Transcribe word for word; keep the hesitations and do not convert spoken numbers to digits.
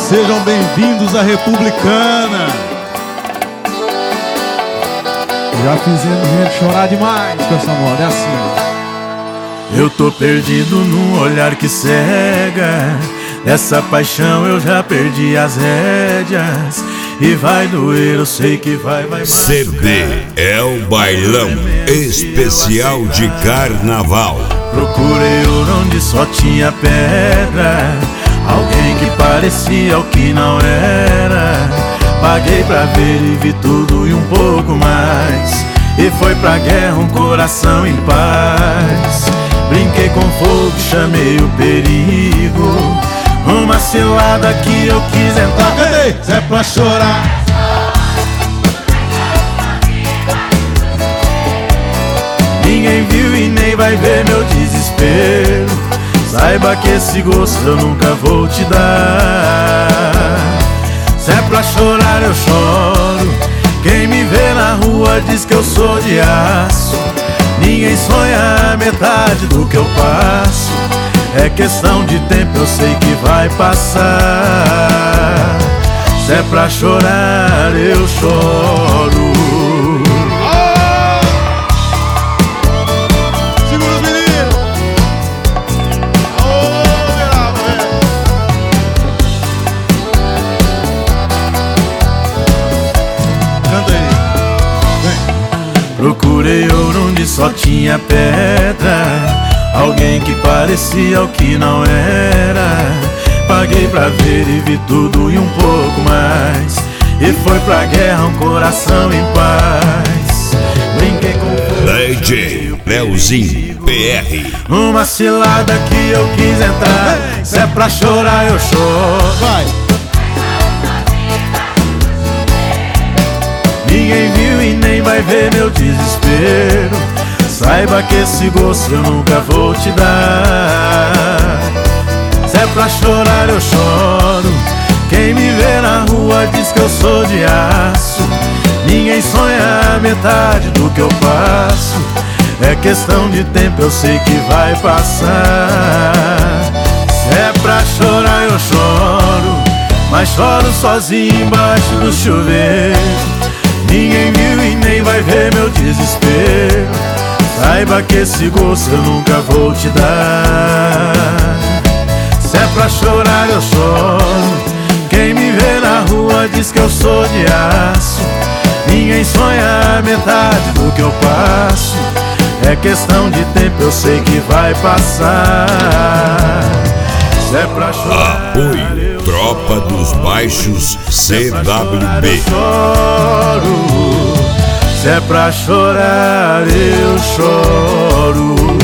Sejam bem-vindos à Republicana. Já fizemos gente chorar demais com essa moda, é assim, ó. Eu tô perdido num olhar que cega. Dessa paixão eu já perdi as rédeas. E vai doer, eu sei que vai, vai machucar. C D é o bailão especial de carnaval. Procurei ouro onde só tinha pedra, alguém que parecia o que não era. Paguei pra ver e vi tudo e um pouco mais. E foi pra guerra um coração em paz. Brinquei com fogo, chamei o perigo. Uma cilada que eu quis entrar. Cadê? Se é pra chorar. Ninguém viu e nem vai ver meu desespero. Saiba que esse gosto eu nunca vou te dar. Se é pra chorar eu choro. Quem me vê na rua diz que eu sou de aço. Ninguém sonha a metade do que eu passo. É questão de tempo, eu sei que vai passar. Se é pra chorar eu choro. Segura os meninos. Canta aí. Vem. Procurei ouro onde só tinha pedra, alguém que parecia o que não era. Paguei pra ver e vi tudo e um pouco mais. E foi pra guerra um coração em paz. Brinquei com D J Leozinho P R. uma cilada que eu quis entrar. Se é pra chorar eu choro. Vai. Ninguém viu e nem vai ver meu desespero. Saiba que esse gosto eu nunca vou te dar. Se é pra chorar eu choro. Quem me vê na rua diz que eu sou de aço. Ninguém sonha a metade do que eu passo. É questão de tempo, eu sei que vai passar. Se é pra chorar eu choro, mas choro sozinho embaixo do chuveiro. Ninguém viu e nem vai ver meu desespero. Saiba que esse gosto eu nunca vou te dar. Se é pra chorar eu choro. Quem me vê na rua diz que eu sou de aço. Ninguém sonha a metade do que eu passo. É questão de tempo, eu sei que vai passar. Se é pra chorar Apoio Tropa dos Baixos C W B. eu choro. Se é pra chorar eu choro.